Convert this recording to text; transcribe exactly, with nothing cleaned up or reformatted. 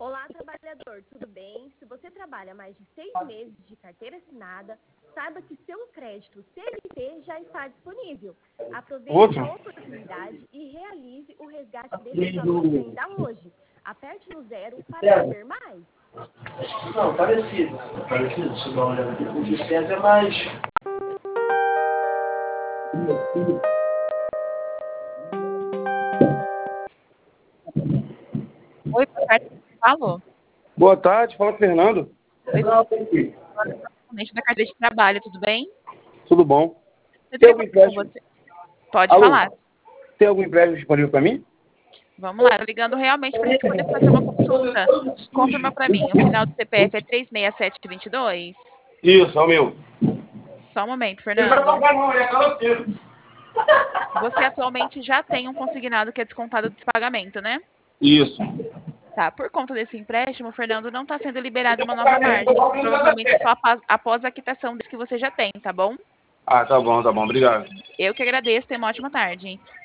Olá, trabalhador, tudo bem? Se você trabalha mais de seis meses de carteira assinada, saiba que seu crédito C L T já está disponível. Aproveite Outro? a oportunidade e realize o resgate desses valores ainda hoje. Aperte no zero para saber mais. Não, parecido. Parecido, deixa eu dar uma olhada aqui. O de César é mais... Oi, boa tarde. Alô? Boa tarde, fala Fernando. Oi, correspondente da carteira de trabalho, tudo bem? Tudo bom? Você Tem tem algum com empréstimo? você? Pode Alô? falar. Tem algum empréstimo disponível para mim? Vamos lá, tô ligando realmente para a gente poder fazer uma consulta. Confirma para mim, o final do C P F é três seis sete dois dois? Isso, é o meu. Só um momento, Ele vai Fernando. pagar não, ele é caloteiro. Você atualmente já tem um consignado que é descontado desse pagamento, né? Isso. Tá, por conta desse empréstimo, Fernando, não está sendo liberada uma nova margem. Provavelmente só após, após a quitação desse que você já tem, tá bom? Ah, tá bom, tá bom, obrigado. Eu que agradeço, tenha uma ótima tarde.